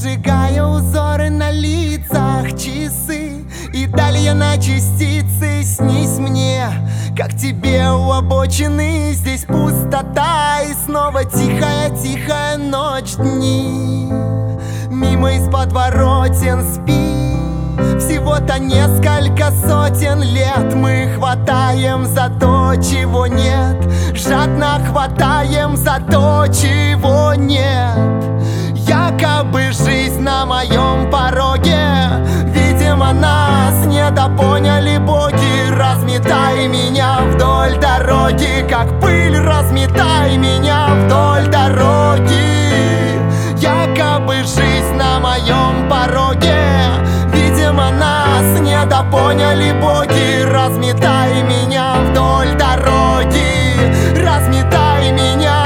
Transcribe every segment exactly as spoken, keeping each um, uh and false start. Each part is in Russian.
Выжигая узоры на лицах, часы и далее на частицы. Снись мне, как тебе у обочины. Здесь пустота и снова тихая-тихая ночь, дни. Мимо из подворотен спи. Всего-то несколько сотен лет мы хватаем за то, чего нет. Жадно хватаем за то, чего нет. Якобы жизнь на моем пороге. Видимо, нас недопоняли боги. Разметай меня вдоль дороги, как пыль, разметай меня вдоль дороги. Якобы жизнь на моем пороге. Видимо, нас недопоняли боги. Разметай меня вдоль дороги, разметай меня.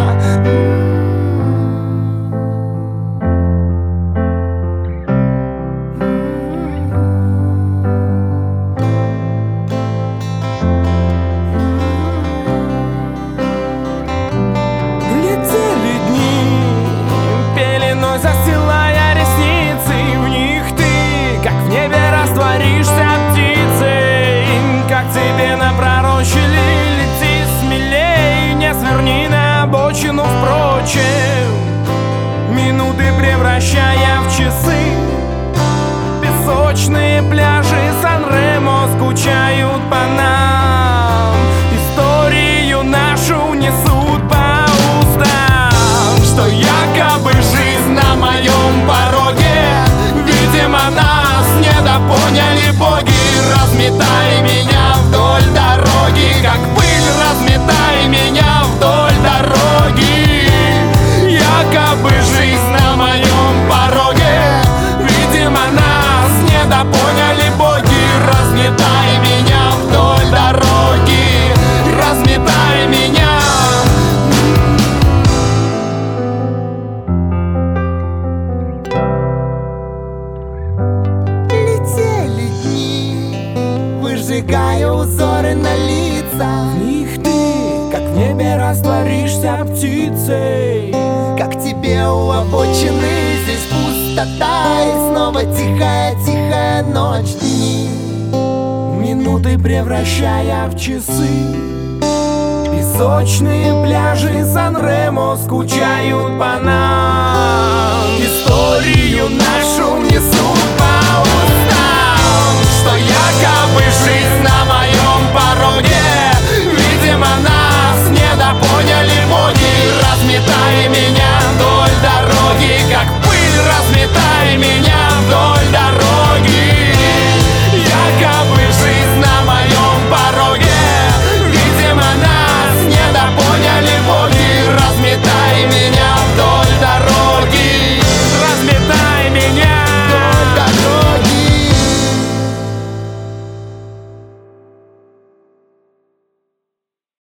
Летели дни, пеленой застилая ресницы. В них ты, как в небе, растворишься птицей. Как тебе напророчили, лети смелей. Не сверни на обочину, впрочем, минуты превращая в часы. Песочные пляжи Сан-Ремо скучают по нам. Историю нашу несут по устам, что якобы жизнь на моем пороге. Видимо, нас недопоняли боги. Разметай меня вдоль дороги, как пыль, разметай меня вдоль дороги. Якобы жизнь на моем пороге. Видимо, нас недопоняли боги. Разметай меня вдоль дороги, разметай меня. Летели дни, выжигая узоры на лицах. В них ты, как в небе, растворишься птицей. Как тебе у обочины. Здесь пустота и снова тихая-тихая ночь, дни. Минуты превращая в часы. Песочные пляжи Сан-Ремо скучают по нам.